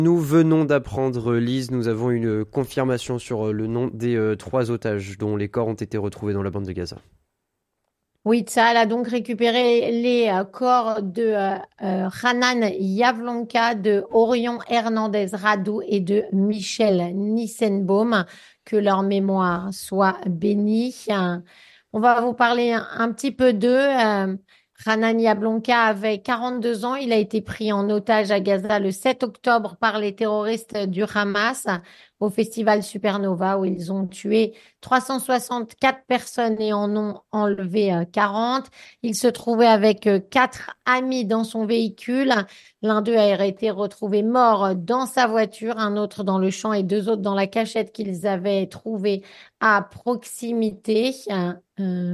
Nous venons d'apprendre, Lise, nous avons une confirmation sur le nom des 3 otages dont les corps ont été retrouvés dans la bande de Gaza. Oui, Tsahal a donc récupéré les corps de Hanan Yavlonka, de Orion Hernandez Radou et de Michel Nissenbaum. Que leur mémoire soit bénie. On va vous parler un petit peu d'eux. Hanan Yavlonka avait 42 ans. Il a été pris en otage à Gaza le 7 octobre par les terroristes du Hamas au festival Supernova où ils ont tué 364 personnes et en ont enlevé 40. Il se trouvait avec 4 amis dans son véhicule. L'un d'eux a été retrouvé mort dans sa voiture, un autre dans le champ et 2 autres dans la cachette qu'ils avaient trouvée à proximité. Euh,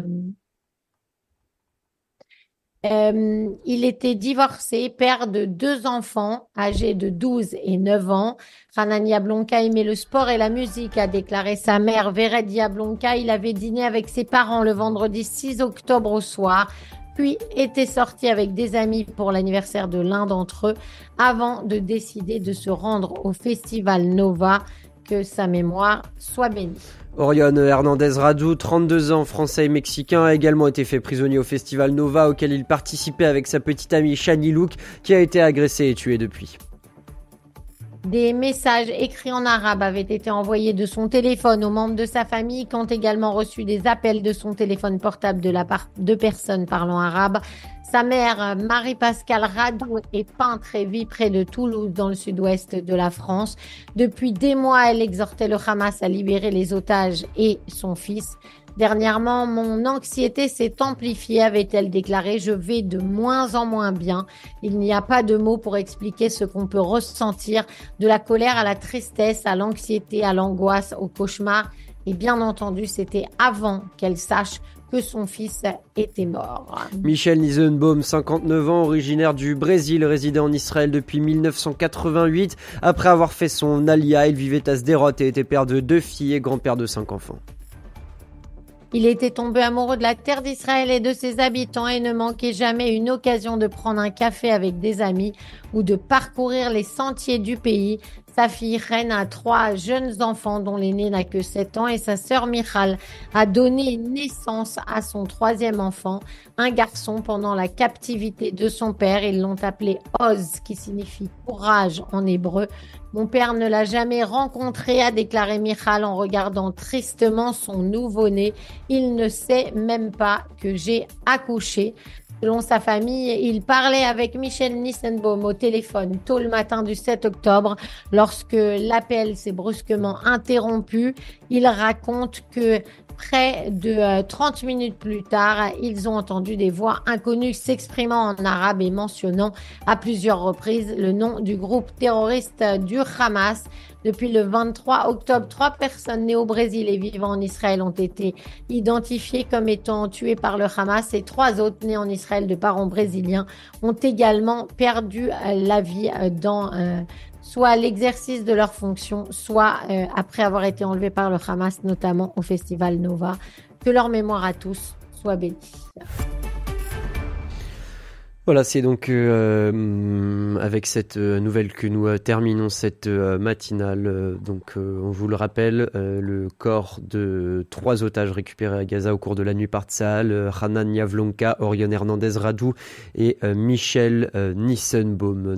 il était divorcé, père de 2 enfants âgés de 12 et 9 ans. Rana Diablonka aimait le sport et la musique, a déclaré sa mère Vered Diablonka. Il avait dîné avec ses parents le vendredi 6 octobre au soir, puis était sorti avec des amis pour l'anniversaire de l'un d'entre eux avant de décider de se rendre au festival Nova. Que sa mémoire soit bénie. Orion Hernandez Radou, 32 ans, français et mexicain, a également été fait prisonnier au festival Nova auquel il participait avec sa petite amie Shani Louk qui a été agressée et tuée depuis. Des messages écrits en arabe avaient été envoyés de son téléphone aux membres de sa famille qui ont également reçu des appels de son téléphone portable de la part de personnes parlant arabe. Sa mère, Marie-Pascale Radou, est peintre et vit près de Toulouse, dans le sud-ouest de la France. Depuis des mois, elle exhortait le Hamas à libérer les otages et son fils. Dernièrement, mon anxiété s'est amplifiée, avait-elle déclaré. Je vais de moins en moins bien. Il n'y a pas de mots pour expliquer ce qu'on peut ressentir, de la colère à la tristesse, à l'anxiété, à l'angoisse, au cauchemar. Et bien entendu, c'était avant qu'elle sache que son fils était mort. Michel Nissenbaum, 59 ans, originaire du Brésil, résidait en Israël depuis 1988. Après avoir fait son alia, il vivait à Sderot et était père de 2 filles et grand-père de 5 enfants. Il était tombé amoureux de la terre d'Israël et de ses habitants et ne manquait jamais une occasion de prendre un café avec des amis ou de parcourir les sentiers du pays. Sa fille Reine a 3 jeunes enfants dont l'aîné n'a que 7 ans et sa sœur Michal a donné naissance à son 3e enfant, un garçon pendant la captivité de son père. Ils l'ont appelé Oz, qui signifie courage en hébreu. Mon père ne l'a jamais rencontré, a déclaré Michal en regardant tristement son nouveau-né. Il ne sait même pas que j'ai accouché. Selon sa famille, il parlait avec Michel Nissenbaum au téléphone tôt le matin du 7 octobre. Lorsque l'appel s'est brusquement interrompu, il raconte que près de 30 minutes plus tard, ils ont entendu des voix inconnues s'exprimant en arabe et mentionnant à plusieurs reprises le nom du groupe terroriste du Hamas. Depuis le 23 octobre, 3 personnes nées au Brésil et vivant en Israël ont été identifiées comme étant tuées par le Hamas et 3 autres nées en Israël de parents brésiliens ont également perdu la vie dans soit l'exercice de leurs fonctions, soit après avoir été enlevés par le Hamas, notamment au festival Nova. Que leur mémoire à tous soit bénie. Voilà, c'est donc avec cette nouvelle que nous terminons cette matinale. On vous le rappelle, le corps de 3 otages récupérés à Gaza au cours de la nuit par Tsahal, Hanan Yavlonka, Orion Hernandez Radou et Michel Nissenbaum.